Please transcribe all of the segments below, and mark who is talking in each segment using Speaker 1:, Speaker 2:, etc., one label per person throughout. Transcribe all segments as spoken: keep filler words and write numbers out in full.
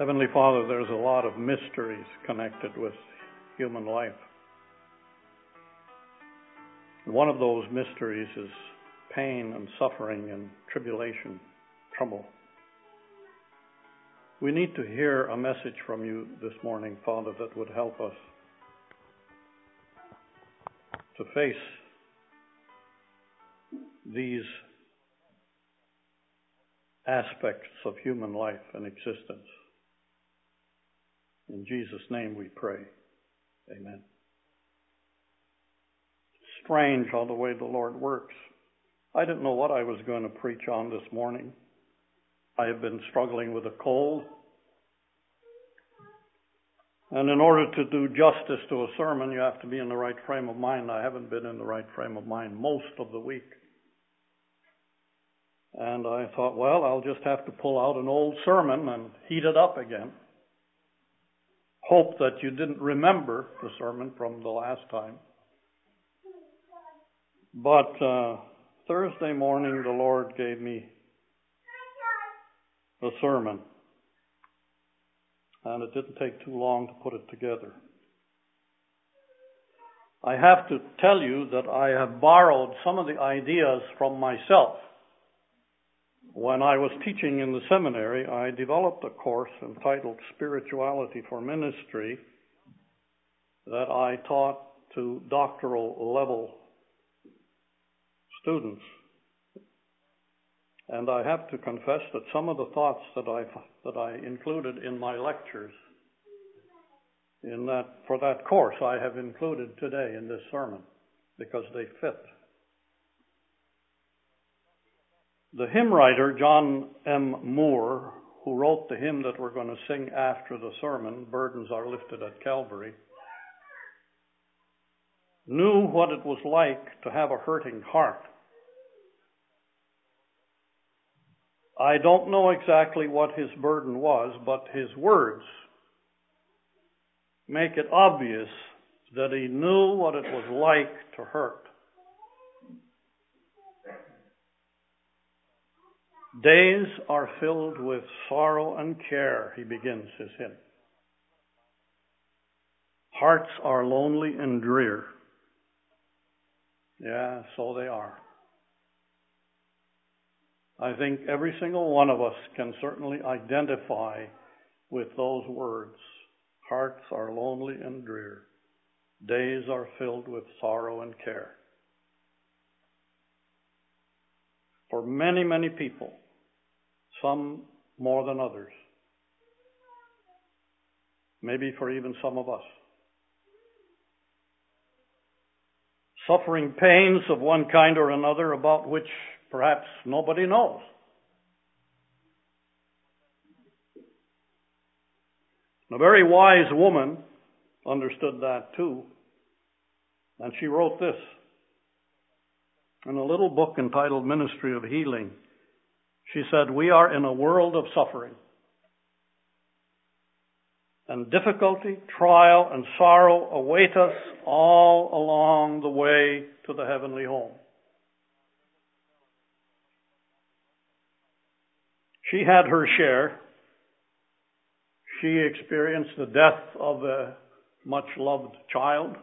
Speaker 1: Heavenly Father, there's a lot of mysteries connected with human life. One of those mysteries is pain and suffering and tribulation, trouble. We need to hear a message from you this morning, Father, that would help us to face these aspects of human life and existence. In Jesus' name we pray. Amen. Strange how the way the Lord works. I didn't know what I was going to preach on this morning. I have been struggling with a cold. And in order to do justice to a sermon, you have to be in the right frame of mind. I haven't been in the right frame of mind most of the week. And I thought, well, I'll just have to pull out an old sermon and heat it up again. Hope that you didn't remember the sermon from the last time. But uh, Thursday morning, the Lord gave me a sermon. And it didn't take too long to put it together. I have to tell you that I have borrowed some of the ideas from myself. When I was teaching in the seminary, I developed a course entitled Spirituality for Ministry that I taught to doctoral level students. And I have to confess that some of the thoughts that I that I included in my lectures in that for that course I have included today in this sermon because they fit. The hymn writer, John M. Moore, who wrote the hymn that we're going to sing after the sermon, Burdens Are Lifted at Calvary, knew what it was like to have a hurting heart. I don't know exactly what his burden was, but his words make it obvious that he knew what it was like to hurt. Days are filled with sorrow and care, he begins his hymn. Hearts are lonely and drear. Yeah, so they are. I think every single one of us can certainly identify with those words. Hearts are lonely and drear. Days are filled with sorrow and care. For many, many people, some more than others. Maybe for even some of us. Suffering pains of one kind or another about which perhaps nobody knows. A very wise woman understood that too. And she wrote this in a little book entitled Ministry of Healing. She said, "We are in a world of suffering. And difficulty, trial, and sorrow await us all along the way to the heavenly home." She had her share. She experienced the death of a much-loved child.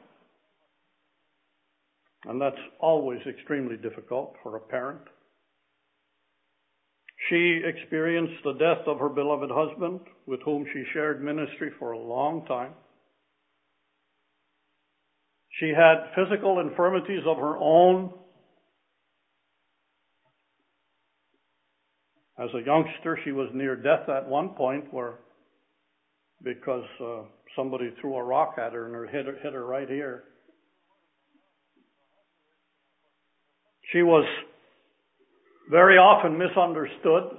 Speaker 1: And that's always extremely difficult for a parent. She experienced the death of her beloved husband, with whom she shared ministry for a long time. She had physical infirmities of her own. As a youngster, she was near death at one point, where because uh, somebody threw a rock at her and her hit, her hit her right here. She was very often misunderstood,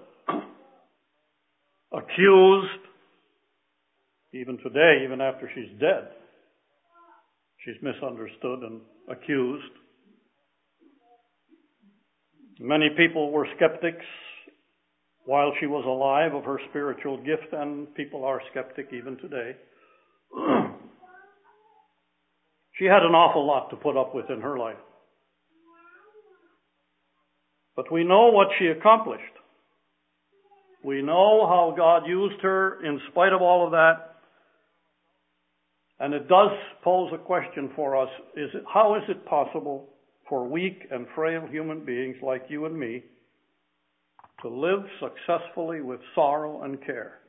Speaker 1: accused, even today, even after she's dead. She's misunderstood and accused. Many people were skeptics while she was alive of her spiritual gift, and people are skeptic even today. She had an awful lot to put up with in her life. But we know what she accomplished. We know how God used her in spite of all of that. And it does pose a question for us. Is it, how is it possible for weak and frail human beings like you and me to live successfully with sorrow and care?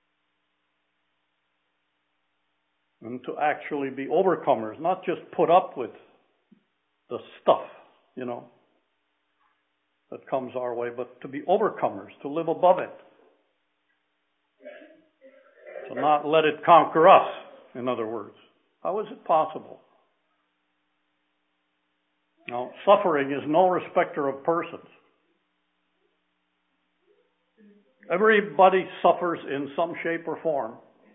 Speaker 1: And to actually be overcomers, not just put up with the stuff, you know, that comes our way, but to be overcomers, to live above it. To not let it conquer us, in other words. How is it possible? Now, suffering is no respecter of persons. Everybody suffers in some shape or form,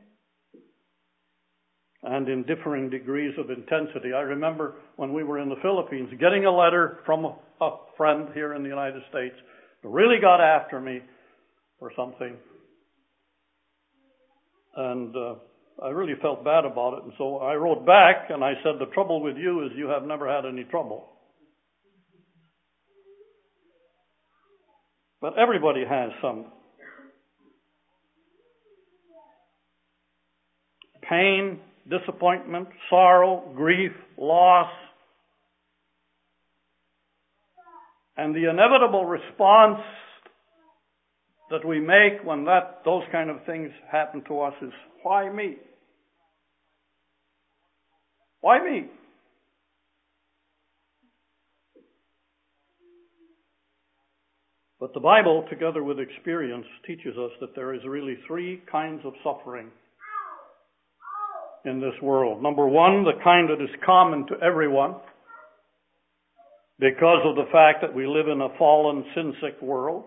Speaker 1: and in differing degrees of intensity. I remember when we were in the Philippines, getting a letter from a, a friend here in the United States who really got after me for something. And uh, I really felt bad about it. And so I wrote back and I said, the trouble with you is you have never had any trouble. But everybody has some pain, disappointment, sorrow, grief, loss. And the inevitable response that we make when that those kind of things happen to us is, why me? Why me? But the Bible, together with experience, teaches us that there is really three kinds of suffering in this world. Number one, the kind that is common to everyone because of the fact that we live in a fallen, sin-sick world.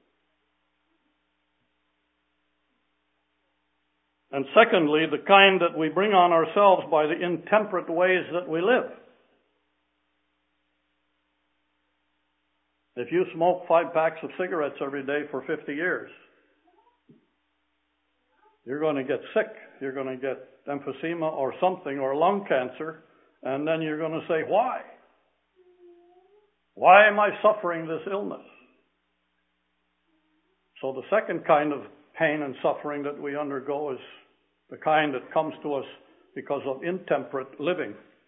Speaker 1: And secondly, the kind that we bring on ourselves by the intemperate ways that we live. If you smoke five packs of cigarettes every day for fifty years, you're going to get sick. You're going to get emphysema or something, or lung cancer, and then you're going to say, why? Why am I suffering this illness? So the second kind of pain and suffering that we undergo is the kind that comes to us because of intemperate living.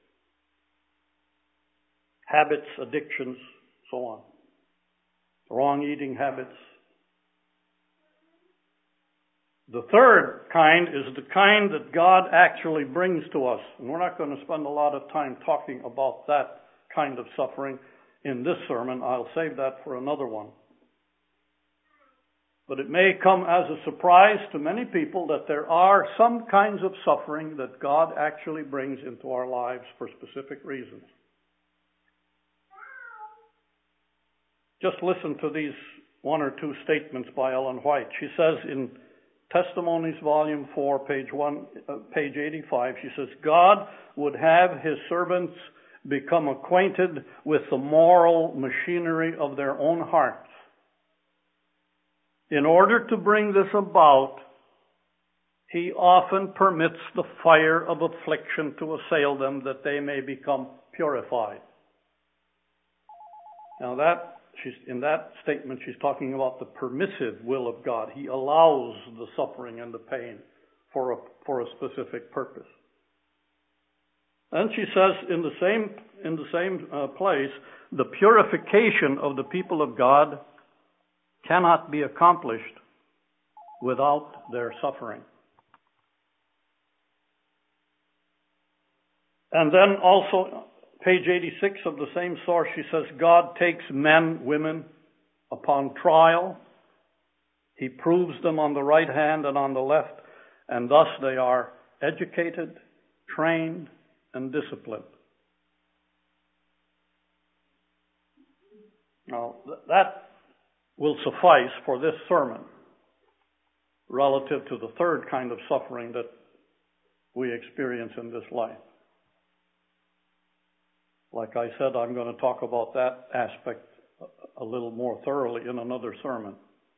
Speaker 1: Habits, addictions, so on. Wrong eating habits. The third kind is the kind that God actually brings to us. And we're not going to spend a lot of time talking about that kind of suffering in this sermon. I'll save that for another one. But it may come as a surprise to many people that there are some kinds of suffering that God actually brings into our lives for specific reasons. Just listen to these one or two statements by Ellen White. She says in Testimonies, Volume four, page one, uh, page eighty-five, she says, God would have His servants become acquainted with the moral machinery of their own hearts. In order to bring this about, He often permits the fire of affliction to assail them that they may become purified. Now that, she's, in that statement, she's talking about the permissive will of God. He allows the suffering and the pain for a, for a specific purpose. And she says in the same, in the same uh, place, the purification of the people of God cannot be accomplished without their suffering. And then also, page eighty-six of the same source, she says, God takes men, women, upon trial. He proves them on the right hand and on the left, and thus they are educated, trained, and disciplined. Now, that will suffice for this sermon relative to the third kind of suffering that we experience in this life. Like I said, I'm going to talk about that aspect a little more thoroughly in another sermon.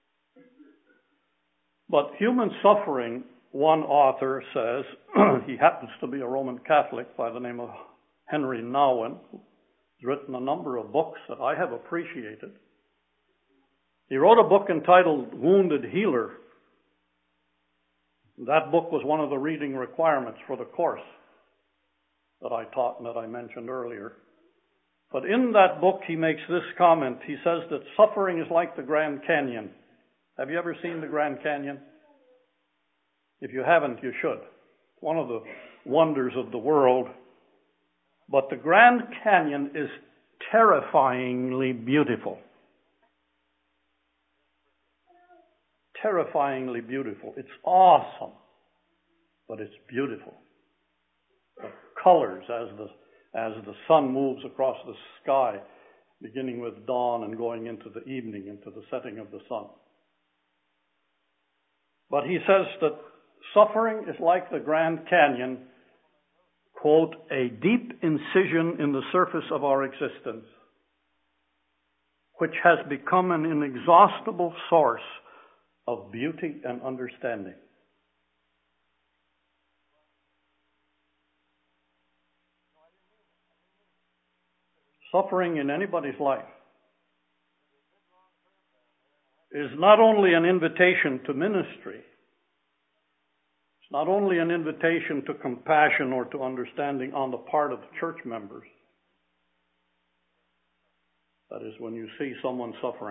Speaker 1: But human suffering, one author says, he happens to be a Roman Catholic by the name of Henry Nouwen, who's written a number of books that I have appreciated. He wrote a book entitled Wounded Healer. That book was one of the reading requirements for the course that I taught and that I mentioned earlier. But in that book he makes this comment. He says that suffering is like the Grand Canyon. Have you ever seen the Grand Canyon? If you haven't, you should. One of the wonders of the world. But the Grand Canyon is terrifyingly beautiful. Terrifyingly beautiful. It's awesome, but it's beautiful. The colors as the as the sun moves across the sky, beginning with dawn and going into the evening, into the setting of the sun. But he says that suffering is like the Grand Canyon, quote, a deep incision in the surface of our existence, which has become an inexhaustible source of beauty and understanding. Suffering in anybody's life is not only an invitation to ministry, it's not only an invitation to compassion or to understanding on the part of church members. That is, when you see someone suffering.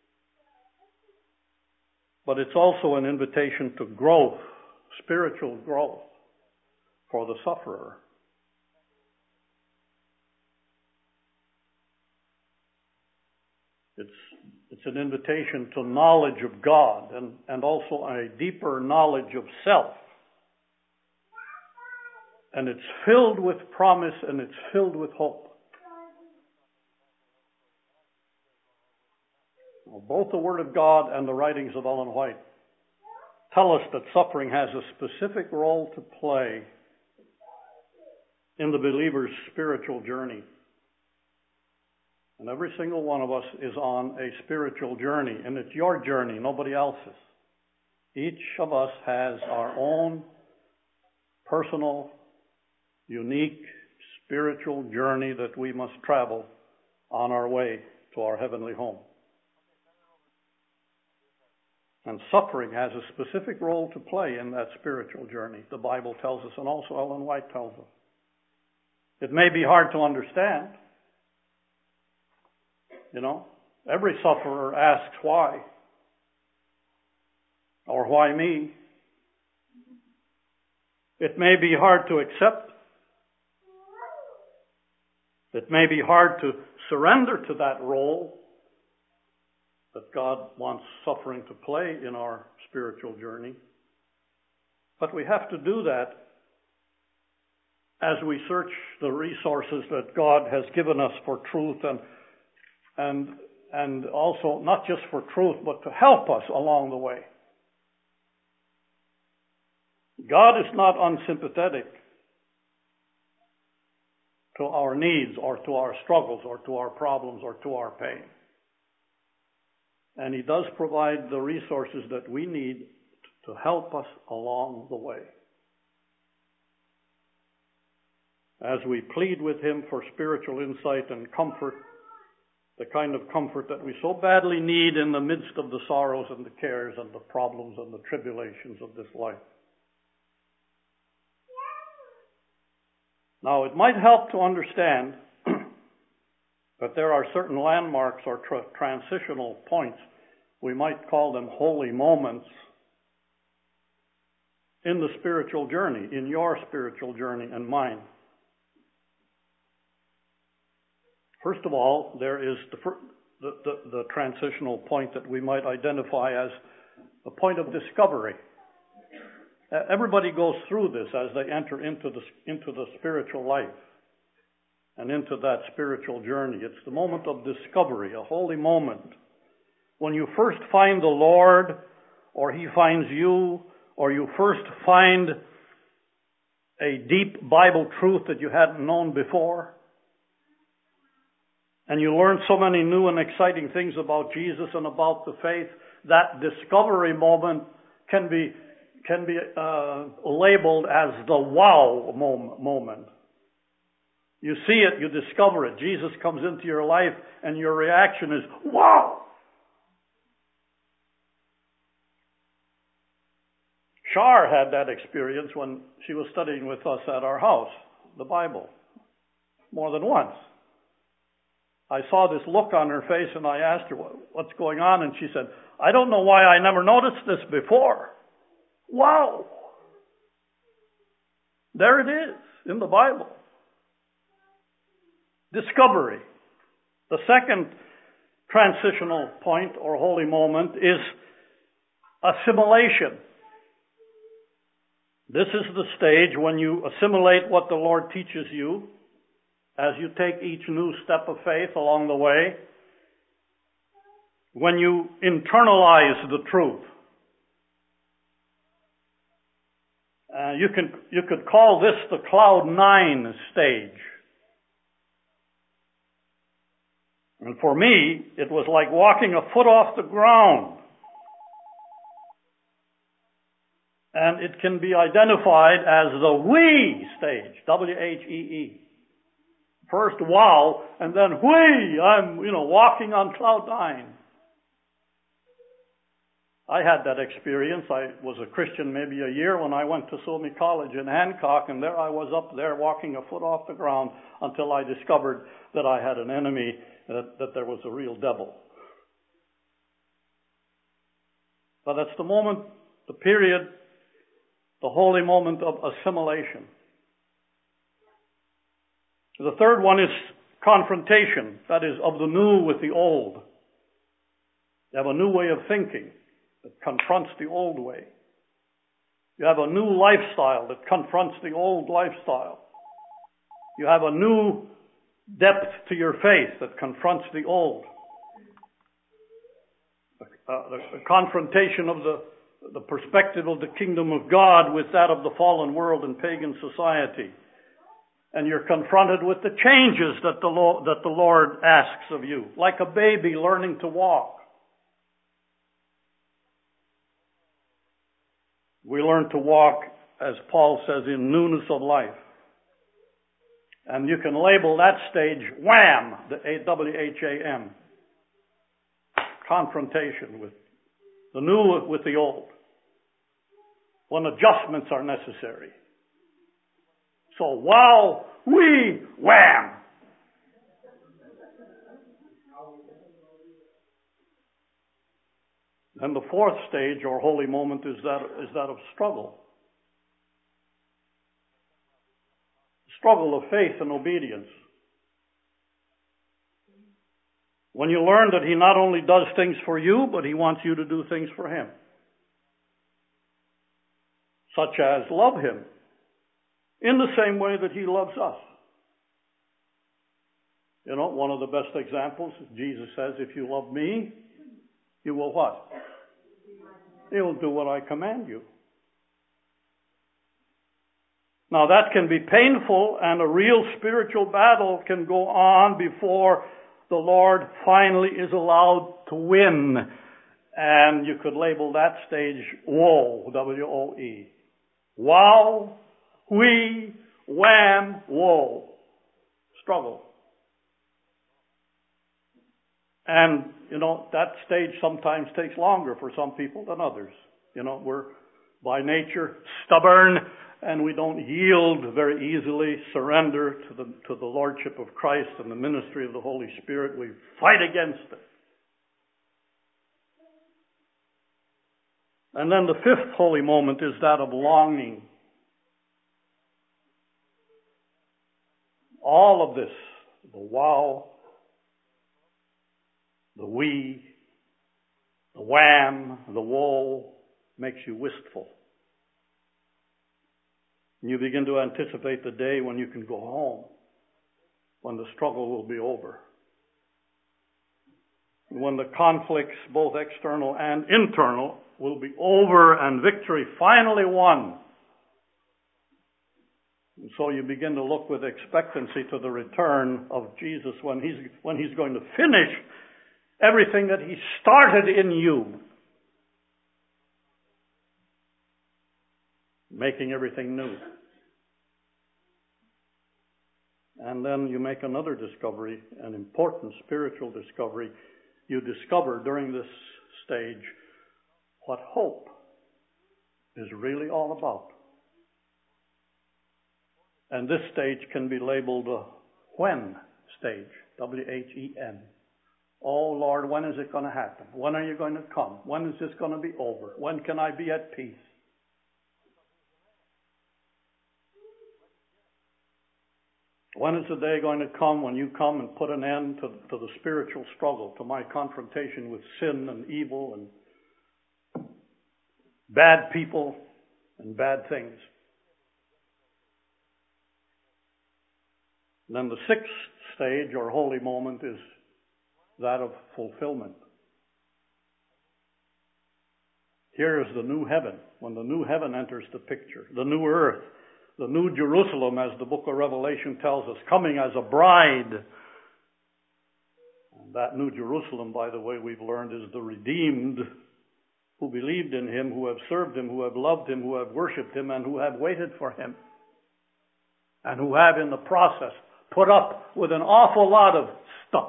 Speaker 1: But it's also an invitation to growth, spiritual growth for the sufferer. It's, it's an invitation to knowledge of God and, and also a deeper knowledge of self. And it's filled with promise and it's filled with hope. Both the Word of God and the writings of Ellen White tell us that suffering has a specific role to play in the believer's spiritual journey. And every single one of us is on a spiritual journey, and it's your journey, nobody else's. Each of us has our own personal, unique, spiritual journey that we must travel on our way to our heavenly home. And suffering has a specific role to play in that spiritual journey, the Bible tells us, and also Ellen White tells us. It may be hard to understand. You know, every sufferer asks why, or why me. It may be hard to accept. It may be hard to surrender to that role that God wants suffering to play in our spiritual journey. But we have to do that as we search the resources that God has given us for truth and and and also not just for truth, but to help us along the way. God is not unsympathetic to our needs or to our struggles or to our problems or to our pain. And He does provide the resources that we need to help us along the way. As we plead with Him for spiritual insight and comfort, the kind of comfort that we so badly need in the midst of the sorrows and the cares and the problems and the tribulations of this life. Now, it might help to understand that there are certain landmarks or tra- transitional points, we might call them holy moments, in the spiritual journey, in your spiritual journey and mine. First of all, there is the, the, the, the transitional point that we might identify as a point of discovery. Everybody goes through this as they enter into the, into the spiritual life and into that spiritual journey. It's the moment of discovery, a holy moment. When you first find the Lord, or He finds you, or you first find a deep Bible truth that you hadn't known before, and you learn so many new and exciting things about Jesus and about the faith, that discovery moment can be can be uh, labeled as the wow moment. You see it, you discover it. Jesus comes into your life and your reaction is, wow! Char had that experience when she was studying with us at our house, the Bible, more than once. I saw this look on her face and I asked her, what's going on? And she said, I don't know why I never noticed this before. Wow! There it is in the Bible. Discovery. The second transitional point or holy moment is assimilation. This is the stage when you assimilate what the Lord teaches you as you take each new step of faith along the way. When you internalize the truth. Uh, you can you could call this the cloud nine stage. And for me, it was like walking a foot off the ground. And it can be identified as the we stage, W H E E. First wow, and then we, I'm, you know, walking on cloud nine. I had that experience. I was a Christian maybe a year when I went to Suomi College in Hancock, and there I was up there walking a foot off the ground until I discovered that I had an enemy, that, that there was a real devil. But that's the moment, the period, the holy moment of assimilation. The third one is confrontation, that is, of the new with the old. You have a new way of thinking that confronts the old way. You have a new lifestyle that confronts the old lifestyle. You have a new depth to your faith that confronts the old. Uh, the, the confrontation of the, the perspective of the kingdom of God with that of the fallen world and pagan society. And you're confronted with the changes that the, Lord, that the Lord asks of you, like a baby learning to walk. We learn to walk, as Paul says, in newness of life. And you can label that stage wham, the W H A M. Confrontation with the new with the old. When adjustments are necessary. So wow, we, wham. And the fourth stage or holy moment is that, is that of struggle. Struggle of faith and obedience. When you learn that He not only does things for you, but He wants you to do things for Him. Such as love Him in the same way that He loves us. You know, one of the best examples, Jesus says, if you love me, you will what? You will do what I command you. Now that can be painful, and a real spiritual battle can go on before the Lord finally is allowed to win. And you could label that stage woe, W O E. Wow, we, wham, woe. Struggle. And, you know, that stage sometimes takes longer for some people than others. You know, we're by nature stubborn, and we don't yield very easily, surrender to the, to the Lordship of Christ and the ministry of the Holy Spirit. We fight against it. And then the fifth holy moment is that of longing. All of this, the wow, the we, the wham, the woe, makes you wistful. And you begin to anticipate the day when you can go home, when the struggle will be over. When the conflicts, both external and internal, will be over and victory finally won. And so you begin to look with expectancy to the return of Jesus when he's, when he's going to finish everything that He started in you. Making everything new. And then you make another discovery, an important spiritual discovery. You discover during this stage what hope is really all about. And this stage can be labeled a when stage, W H E N. Oh Lord, when is it going to happen? When are you going to come? When is this going to be over? When can I be at peace? When is the day going to come when you come and put an end to, to the spiritual struggle, to my confrontation with sin and evil and bad people and bad things? And then the sixth stage or holy moment is that of fulfillment. Here is the new heaven, when the new heaven enters the picture, the new earth, the new Jerusalem, as the book of Revelation tells us, coming as a bride. And that new Jerusalem, by the way, we've learned is the redeemed who believed in him, who have served him, who have loved him, who have worshipped him, and who have waited for him. And who have in the process put up with an awful lot of stuff.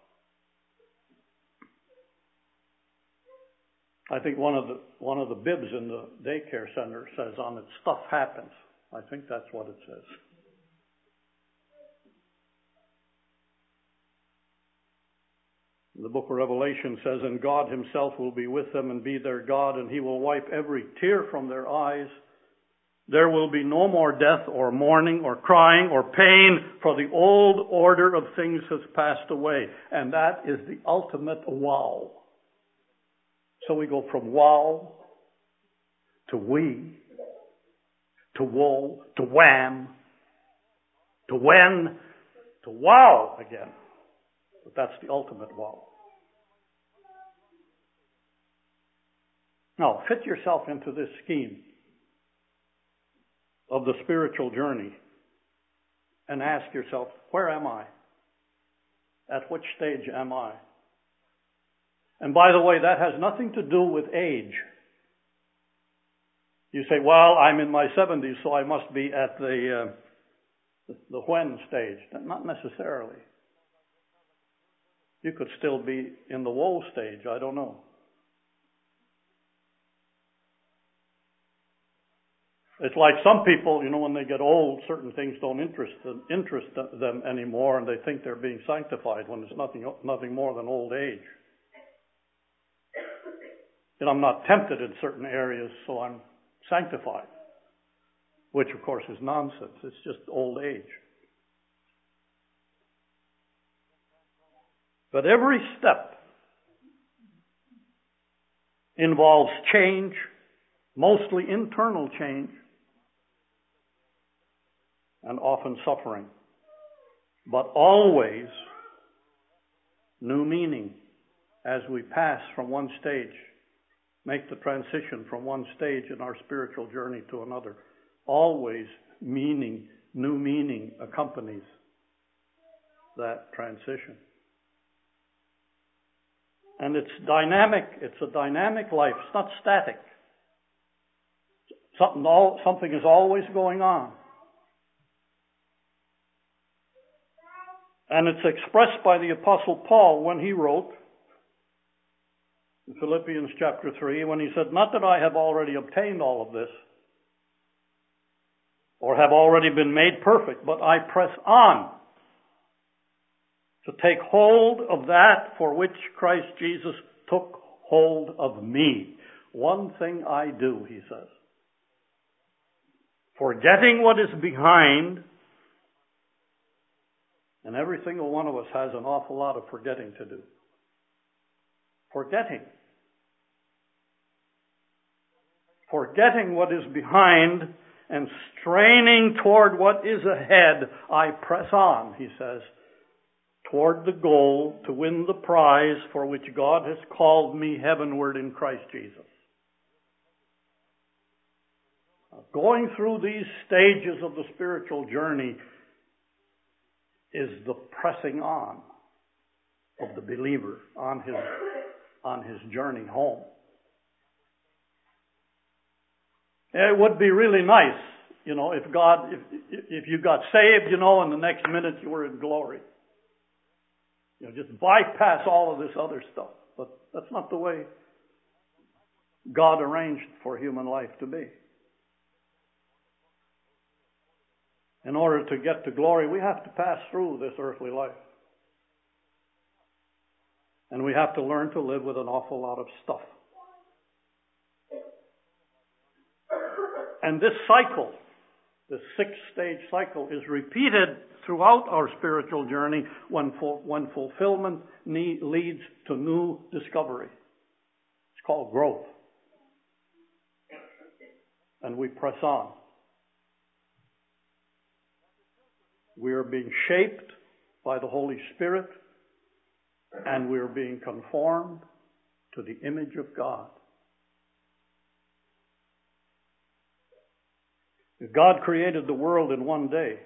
Speaker 1: I think one of the one of the bibs in the daycare center says on it, stuff happens. I think that's what it says. The book of Revelation says, and God himself will be with them and be their God, and he will wipe every tear from their eyes. There will be no more death or mourning or crying or pain, for the old order of things has passed away. And that is the ultimate wow. So we go from wow to we, to woe, to wham, to when, to wow again. But that's the ultimate wow. Now, fit yourself into this scheme of the spiritual journey and ask yourself, where am I? At which stage am I? And by the way, that has nothing to do with age. You say, well, I'm in my seventies, so I must be at the uh, the when stage. Not necessarily. You could still be in the woe stage. I don't know. It's like some people, you know, when they get old, certain things don't interest them, interest them anymore, and they think they're being sanctified when it's nothing nothing more than old age. And I'm not tempted in certain areas, so I'm sanctified, which of course is nonsense. It's just old age. But every step involves change, mostly internal change, and often suffering, but always new meaning as we pass from one stage, make the transition from one stage in our spiritual journey to another. Always meaning, new meaning accompanies that transition. And it's dynamic. It's a dynamic life. It's not static. Something, all, something is always going on. And it's expressed by the Apostle Paul when he wrote in Philippians chapter three, when he said, not that I have already obtained all of this, or have already been made perfect, but I press on to take hold of that for which Christ Jesus took hold of me. One thing I do, he says, forgetting what is behind, and every single one of us has an awful lot of forgetting to do. Forgetting. Forgetting what is behind and straining toward what is ahead, I press on, he says, toward the goal to win the prize for which God has called me heavenward in Christ Jesus. Going through these stages of the spiritual journey is the pressing on of the believer on his on his journey home. It would be really nice, you know, if God, if if you got saved, you know, and the next minute you were in glory. You know, just bypass all of this other stuff. But that's not the way. God arranged for human life to be. In order to get to glory, we have to pass through this earthly life. And we have to learn to live with an awful lot of stuff. And this cycle, this six-stage cycle, is repeated throughout our spiritual journey when, ful- when fulfillment need, leads to new discovery. It's called growth. And we press on. We are being shaped by the Holy Spirit, and we are being conformed to the image of God. If God created the world in one day,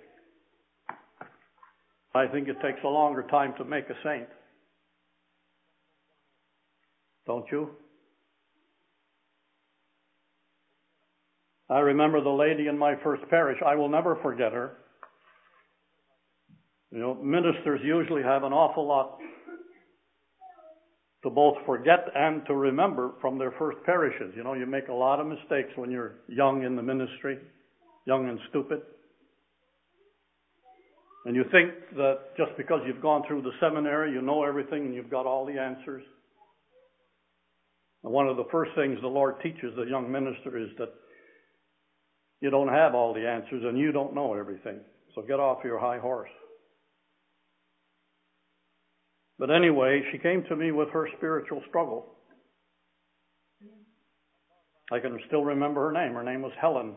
Speaker 1: I think it takes a longer time to make a saint. Don't you? I remember the lady in my first parish. I will never forget her. You know, ministers usually have an awful lot to both forget and to remember from their first parishes. You know, you make a lot of mistakes when you're young in the ministry, young and stupid. And you think that just because you've gone through the seminary, you know everything and you've got all the answers. And one of the first things the Lord teaches a young minister is that you don't have all the answers and you don't know everything. So get off your high horse. But anyway, she came to me with her spiritual struggle. I can still remember her name. Her name was Helen.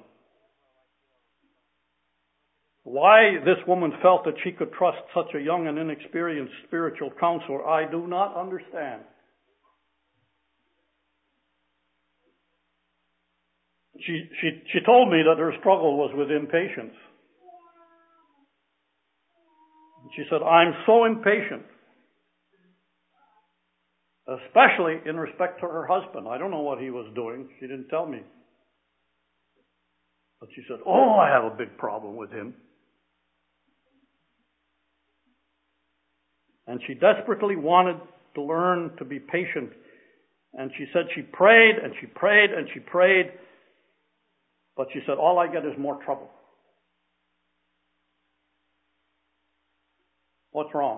Speaker 1: Why this woman felt that she could trust such a young and inexperienced spiritual counselor, I do not understand. She, she, she told me that her struggle was with impatience. She said, I'm so impatient. Especially in respect to her husband. I don't know what he was doing. She didn't tell me. But she said, oh, I have a big problem with him. And she desperately wanted to learn to be patient. And she said she prayed and she prayed and she prayed. But she said, all I get is more trouble. What's wrong?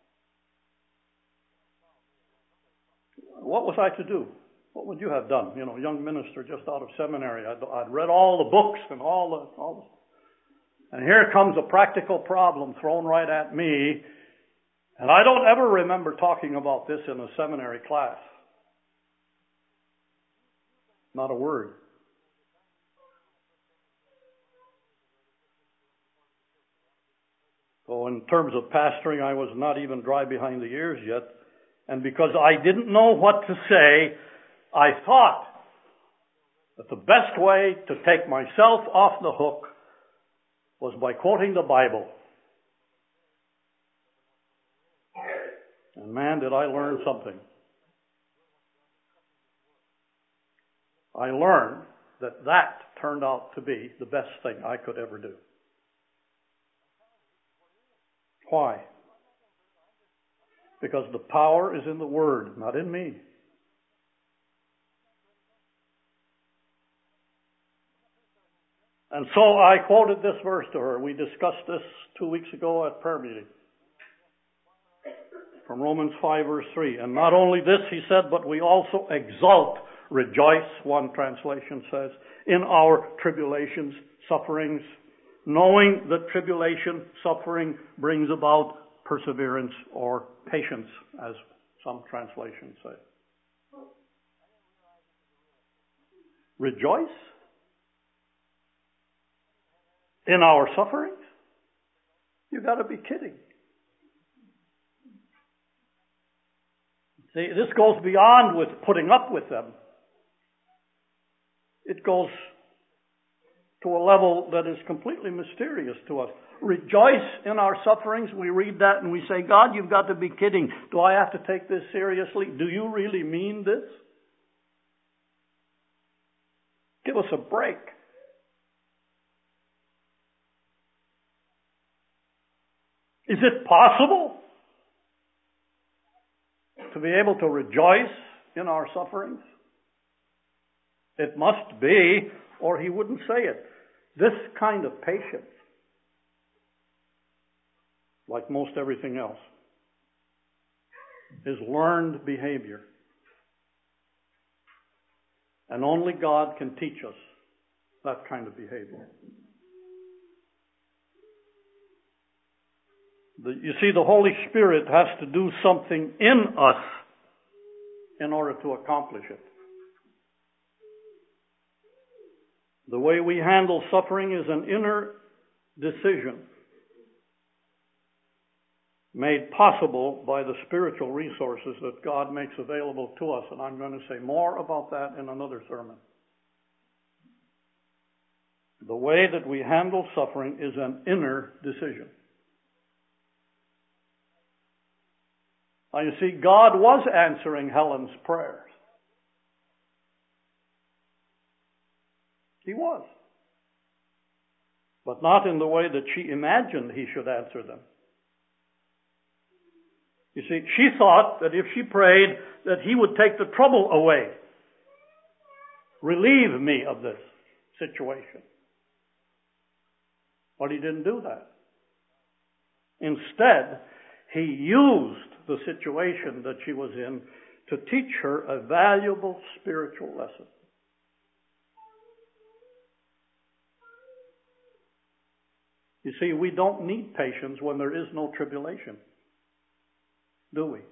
Speaker 1: What was I to do? What would you have done? You know, young minister just out of seminary. I'd, I'd read all the books and all the, all the... And here comes a practical problem thrown right at me. And I don't ever remember talking about this in a seminary class. Not a word. So in terms of pastoring, I was not even dry behind the ears yet. And because I didn't know what to say, I thought that the best way to take myself off the hook was by quoting the Bible. And man, did I learn something. I learned that that turned out to be the best thing I could ever do. Why? Because the power is in the Word, not in me. And so I quoted this verse to her. We discussed this two weeks ago at prayer meeting. From Romans five verse three. And not only this, he said, but we also exult, rejoice, one translation says, in our tribulations, sufferings, knowing that tribulation, suffering brings about perseverance or patience, as some translations say. Rejoice in our sufferings? You've got to be kidding. See, this goes beyond with putting up with them. It goes to a level that is completely mysterious to us. Rejoice in our sufferings. We read that and we say, God, you've got to be kidding. Do I have to take this seriously? Do you really mean this? Give us a break. Is it possible to be able to rejoice in our sufferings? It must be, or he wouldn't say it. This kind of patience, like most everything else, is learned behavior. And only God can teach us that kind of behavior. The, you see, the Holy Spirit has to do something in us in order to accomplish it. The way we handle suffering is an inner decision made possible by the spiritual resources that God makes available to us. And I'm going to say more about that in another sermon. The way that we handle suffering is an inner decision. Now you see, God was answering Helen's prayers. He was. But not in the way that she imagined he should answer them. You see, she thought that if she prayed, that he would take the trouble away. Relieve me of this situation. But he didn't do that. Instead, he used the situation that she was in to teach her a valuable spiritual lesson. You see, we don't need patience when there is no tribulation, do we?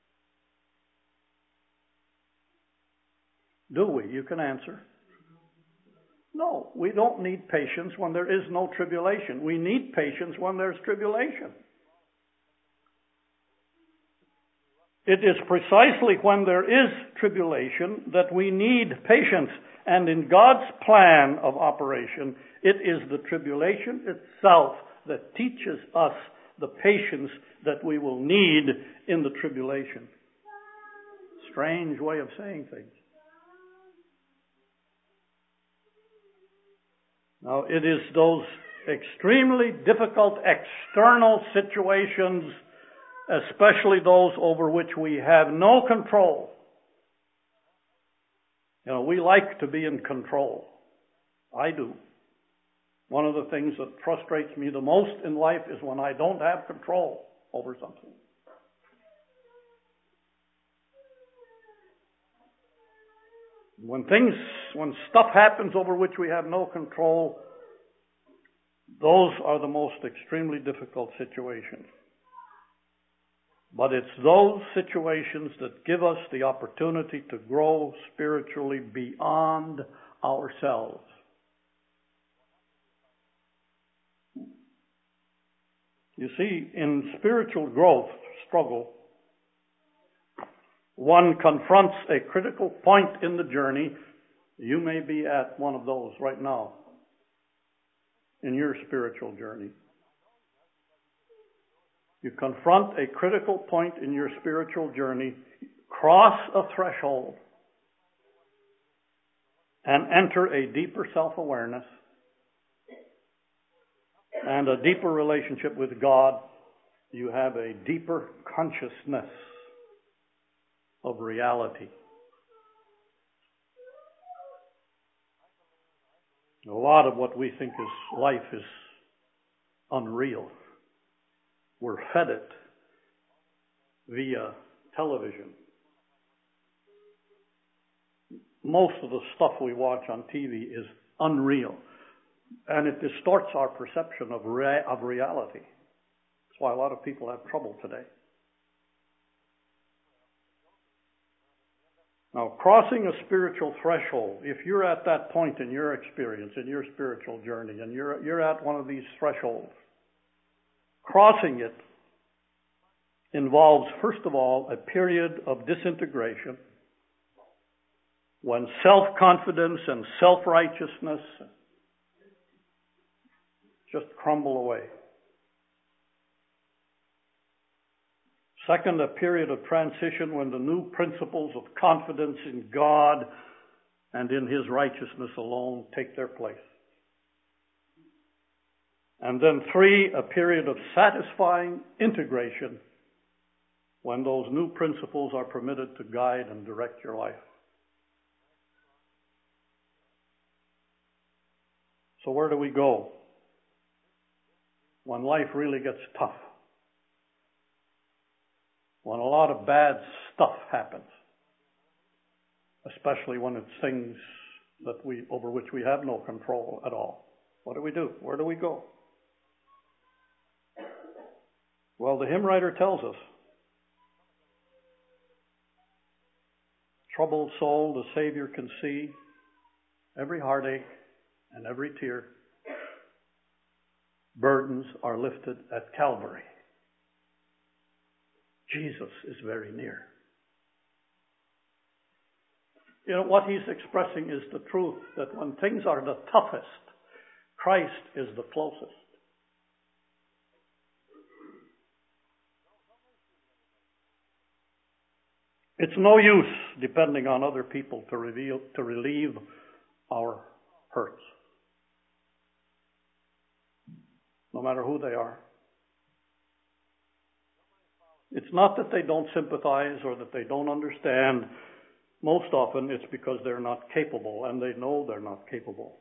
Speaker 1: Do we? You can answer. No, we don't need patience when there is no tribulation. We need patience when there's tribulation. It is precisely when there is tribulation that we need patience. And in God's plan of operation, it is the tribulation itself that teaches us the patience that we will need in the tribulation. Strange way of saying things. Now, it is those extremely difficult external situations, especially those over which we have no control. You know, we like to be in control. I do. One of the things that frustrates me the most in life is when I don't have control over something. When things, when stuff happens over which we have no control, those are the most extremely difficult situations. But it's those situations that give us the opportunity to grow spiritually beyond ourselves. You see, in spiritual growth struggle, one confronts a critical point in the journey. You may be at one of those right now in your spiritual journey. You confront a critical point in your spiritual journey, cross a threshold, and enter a deeper self-awareness and a deeper relationship with God. You have a deeper consciousness of reality. A lot of what we think is life is unreal. We're fed it via television. Most of the stuff we watch on T V is unreal. And it distorts our perception of, rea- of reality. That's why a lot of people have trouble today. Now, crossing a spiritual threshold, if you're at that point in your experience, in your spiritual journey, and you're, you're at one of these thresholds, crossing it involves, first of all, a period of disintegration when self-confidence and self-righteousness just crumble away. Second, a period of transition when the new principles of confidence in God and in His righteousness alone take their place. And then three, a period of satisfying integration when those new principles are permitted to guide and direct your life. So where do we go when life really gets tough? When a lot of bad stuff happens, especially when it's things that we over which we have no control at all. What do we do? Where do we go? Well, the hymn writer tells us, troubled soul, the Savior can see every heartache and every tear. Burdens are lifted at Calvary. Jesus is very near. You know, what he's expressing is the truth that when things are the toughest, Christ is the closest. It's no use depending on other people to reveal, to relieve our hurts, no matter who they are. It's not that they don't sympathize or that they don't understand. Most often it's because they're not capable, and they know they're not capable.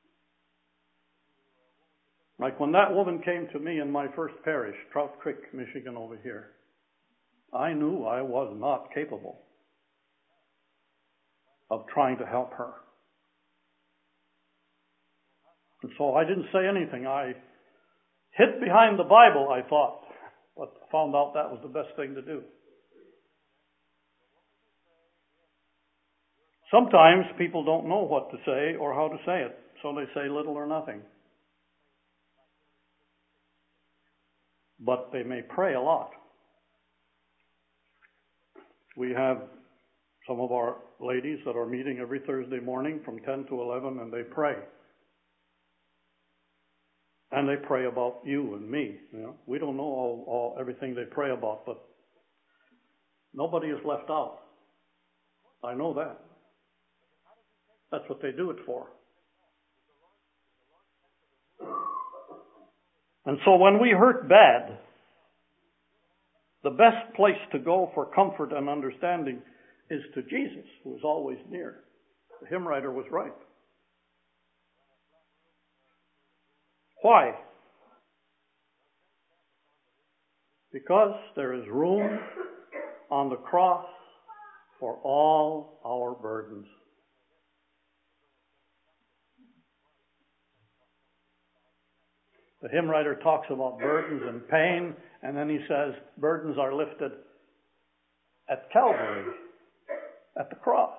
Speaker 1: Like when that woman came to me in my first parish, Trout Creek, Michigan, over here, I knew I was not capable of trying to help her. And so I didn't say anything. I hid behind the Bible, I thought, but found out that was the best thing to do. Sometimes people don't know what to say or how to say it, so they say little or nothing. But they may pray a lot. We have some of our ladies that are meeting every Thursday morning from ten to eleven, and they pray. And they pray about you and me. You know, we don't know all, all everything they pray about, but nobody is left out. I know that. That's what they do it for. And so when we hurt bad, the best place to go for comfort and understanding is to Jesus, who is always near. The hymn writer was right. Why? Because there is room on the cross for all our burdens. The hymn writer talks about burdens and pain, and then he says burdens are lifted at Calvary, at the cross.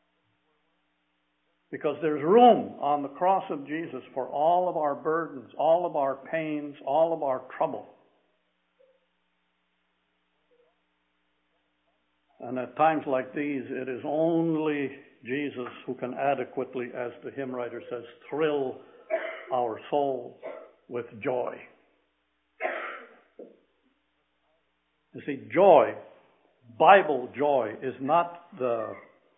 Speaker 1: Because there's room on the cross of Jesus for all of our burdens, all of our pains, all of our trouble. And at times like these, it is only Jesus who can adequately, as the hymn writer says, thrill our souls with joy. You see, joy, Bible joy, is not the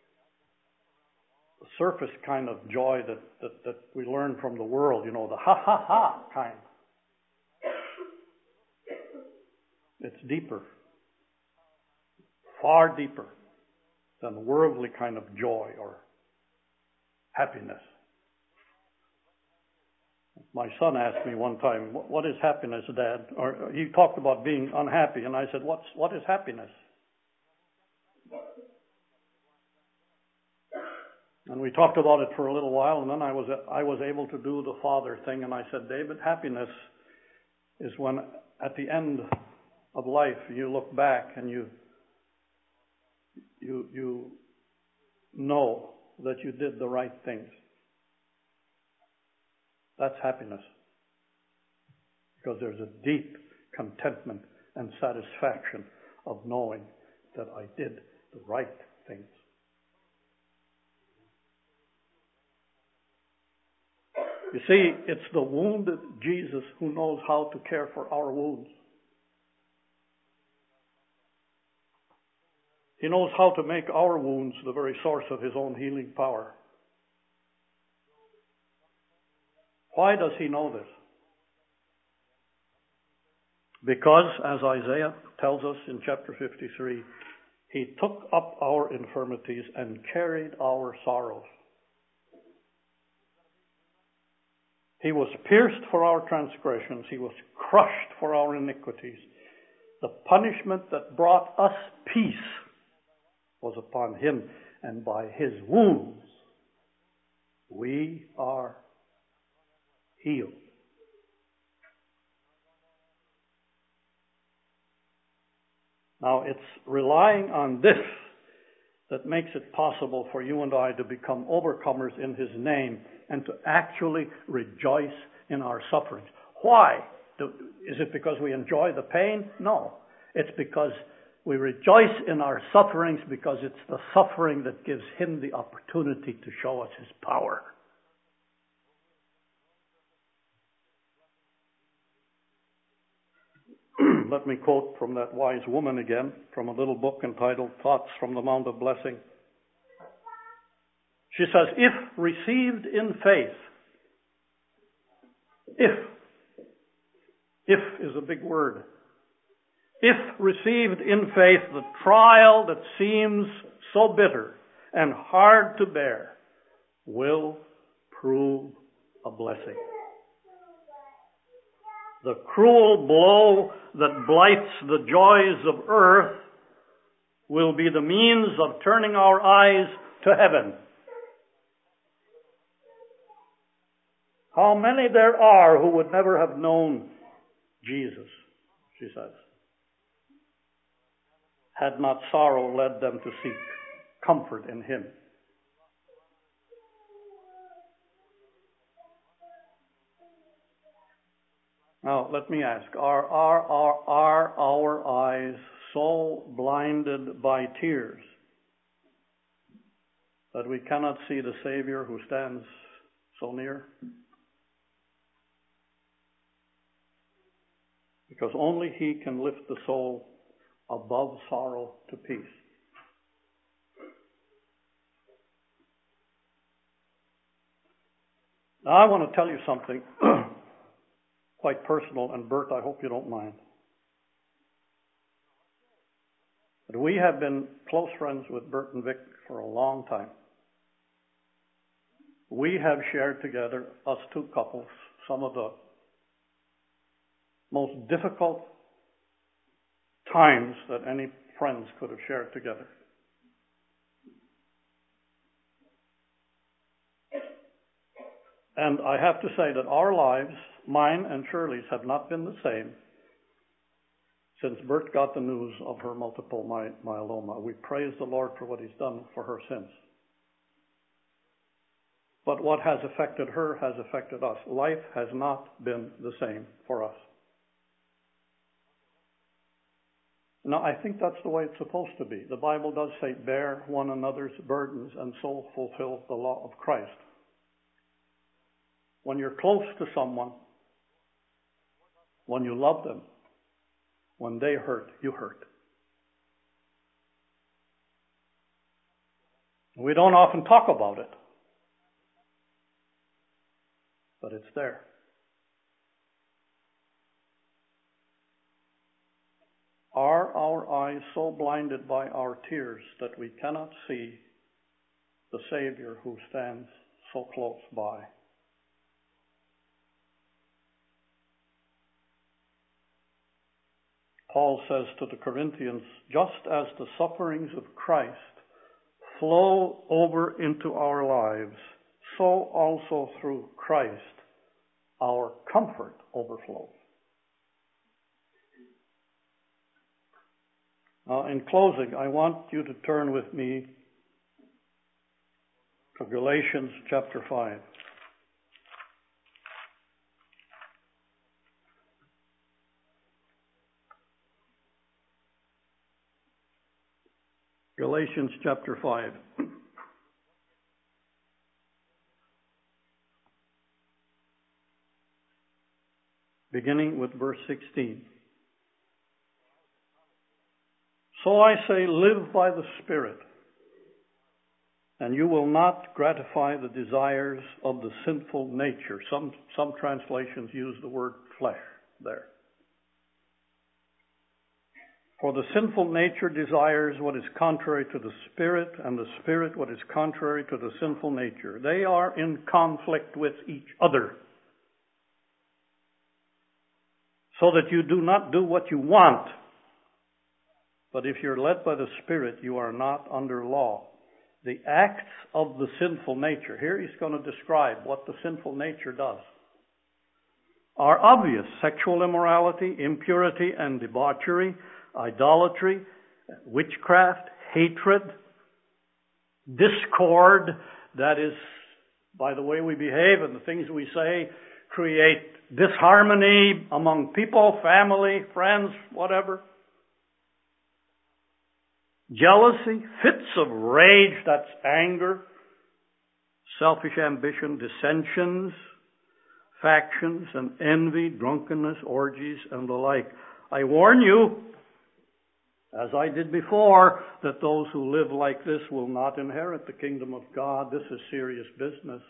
Speaker 1: surface kind of joy that, that, that we learn from the world, you know, the ha-ha-ha kind. It's deeper, far deeper than worldly kind of joy or happiness. My son asked me one time, what is happiness, Dad? Or he talked about being unhappy, and I said, What's, what is happiness? And we talked about it for a little while, and then I was I was able to do the father thing, and I said, David, happiness is when at the end of life you look back and you you you know that you did the right things. That's happiness. Because there's a deep contentment and satisfaction of knowing that I did the right things. You see, it's the wounded Jesus who knows how to care for our wounds. He knows how to make our wounds the very source of his own healing power. Why does he know this? Because, as Isaiah tells us in chapter fifty-three, he took up our infirmities and carried our sorrows. He was pierced for our transgressions. He was crushed for our iniquities. The punishment that brought us peace was upon him, and by his wounds we are healed. Now, it's relying on this that makes it possible for you and I to become overcomers in his name and to actually rejoice in our sufferings. Why? Is it because we enjoy the pain? No. It's because we rejoice in our sufferings because it's the suffering that gives him the opportunity to show us his power. Let me quote from that wise woman again, from a little book entitled Thoughts from the Mount of Blessing. She says, if received in faith, if, if is a big word. If received in faith, the trial that seems so bitter and hard to bear will prove a blessing. The cruel blow that blights the joys of earth will be the means of turning our eyes to heaven. How many there are who would never have known Jesus, she says, had not sorrow led them to seek comfort in him. Now, let me ask, are, are, are, are our eyes so blinded by tears that we cannot see the Savior who stands so near? Because only he can lift the soul above sorrow to peace. Now, I want to tell you something quite personal, and Bert, I hope you don't mind. But we have been close friends with Bert and Vic for a long time. We have shared together, us two couples, some of the most difficult times that any friends could have shared together. And I have to say that our lives, mine and Shirley's, have not been the same since Bert got the news of her multiple my- myeloma. We praise the Lord for what he's done for her since. But what has affected her has affected us. Life has not been the same for us. Now, I think that's the way it's supposed to be. The Bible does say, bear one another's burdens and so fulfill the law of Christ. When you're close to someone, when you love them, when they hurt, you hurt. We don't often talk about it, but it's there. Are our eyes so blinded by our tears that we cannot see the Savior who stands so close by? Paul says to the Corinthians, just as the sufferings of Christ flow over into our lives, so also through Christ our comfort overflows. Now, in closing, I want you to turn with me to Galatians chapter five. Galatians chapter five. Beginning with verse sixteen. So I say, live by the Spirit, and you will not gratify the desires of the sinful nature. Some, some translations use the word flesh there. For the sinful nature desires what is contrary to the Spirit, and the Spirit what is contrary to the sinful nature. They are in conflict with each other, so that you do not do what you want. But if you're led by the Spirit, you are not under law. The acts of the sinful nature, here he's going to describe what the sinful nature does, are obvious: sexual immorality, impurity and debauchery, idolatry, witchcraft, hatred, discord, that is, by the way we behave and the things we say, create disharmony among people, family, friends, whatever. Jealousy, fits of rage, that's anger, selfish ambition, dissensions, factions and envy, drunkenness, orgies, and the like. I warn you, as I did before, that those who live like this will not inherit the kingdom of God. This is serious business.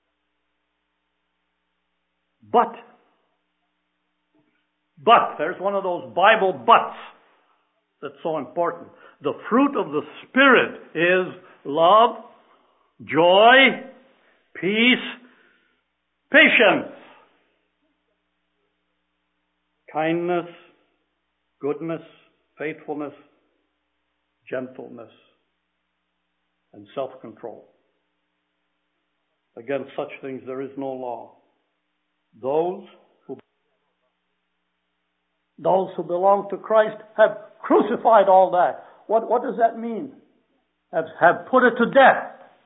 Speaker 1: But, but, there's one of those Bible buts that's so important. The fruit of the Spirit is love, joy, peace, patience, kindness, goodness, faithfulness, gentleness, and self-control. Against such things there is no law. Those who, those who belong to Christ have crucified all that. What, what does that mean? Have, have put it to death.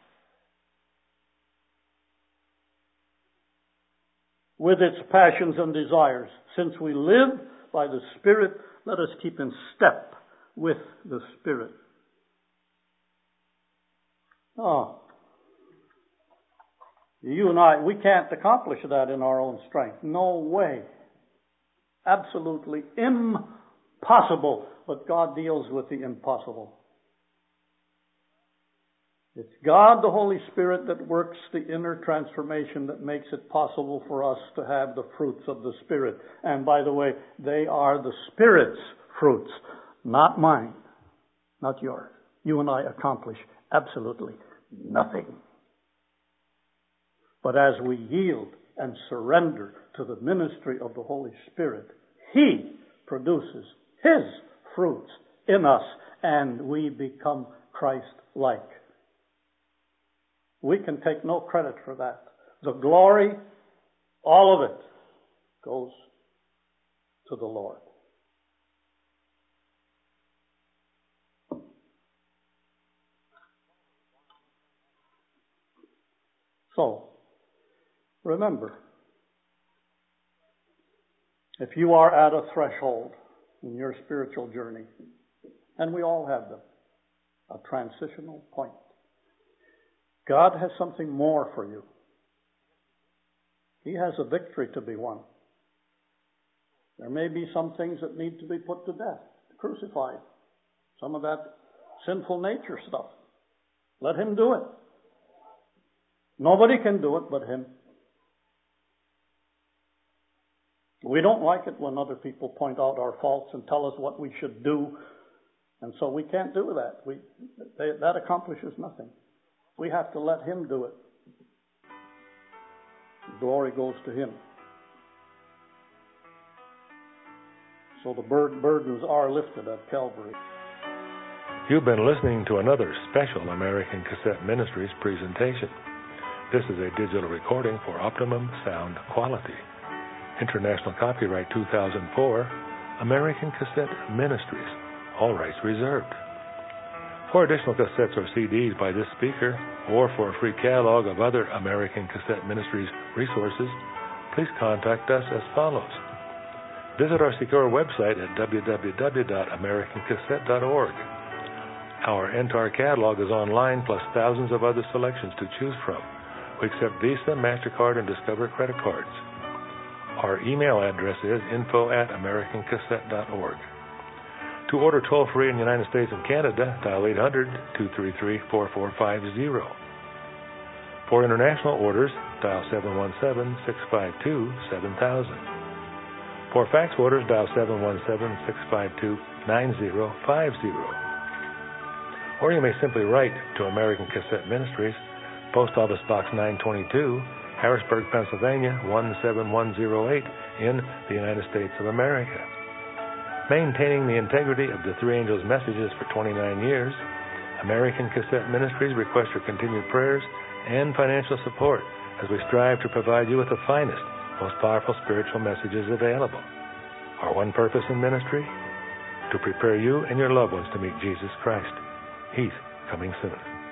Speaker 1: With its passions and desires. Since we live by the Spirit, let us keep in step with the Spirit. Oh. You and I, we can't accomplish that in our own strength. No way. Absolutely impossible. But God deals with the impossible. It's God, the Holy Spirit, that works the inner transformation that makes it possible for us to have the fruits of the Spirit. And by the way, they are the Spirit's fruits, not mine, not yours. You and I accomplish absolutely nothing. But as we yield and surrender to the ministry of the Holy Spirit, He produces His fruits in us, and we become Christ-like. We can take no credit for that. The glory, all of it, goes to the Lord. So, remember, if you are at a threshold in your spiritual journey, and we all have them, a transitional point, God has something more for you. He has a victory to be won. There may be some things that need to be put to death, crucified. Some of that sinful nature stuff. Let Him do it. Nobody can do it but Him. We don't like it when other people point out our faults and tell us what we should do. And so we can't do that. We, they, that accomplishes nothing. We have to let Him do it. Glory goes to Him. So the bur- burdens are lifted at Calvary.
Speaker 2: You've been listening to another special American Cassette Ministries presentation. This is a digital recording for optimum sound quality. International copyright two thousand four, American Cassette Ministries. All rights reserved. For additional cassettes or C Ds by this speaker, or for a free catalog of other American Cassette Ministries resources, please contact us as follows. Visit our secure website at w w w dot american cassette dot org. Our entire catalog is online, plus thousands of other selections to choose from. We accept Visa, MasterCard, and Discover credit cards. Our email address is info at american cassette dot org. To order toll-free in the United States and Canada, dial eight hundred, two three three, four four five zero. For international orders, dial seven one seven, six five two, seven thousand. For fax orders, dial seven one seven, six five two, nine zero five zero. Or you may simply write to American Cassette Ministries, Post Office Box nine twenty-two, Harrisburg, Pennsylvania, one seven one zero eight in the United States of America. Maintaining the integrity of the Three Angels' messages for twenty-nine years, American Cassette Ministries requests your continued prayers and financial support as we strive to provide you with the finest, most powerful spiritual messages available. Our one purpose in ministry? To prepare you and your loved ones to meet Jesus Christ. He's coming soon.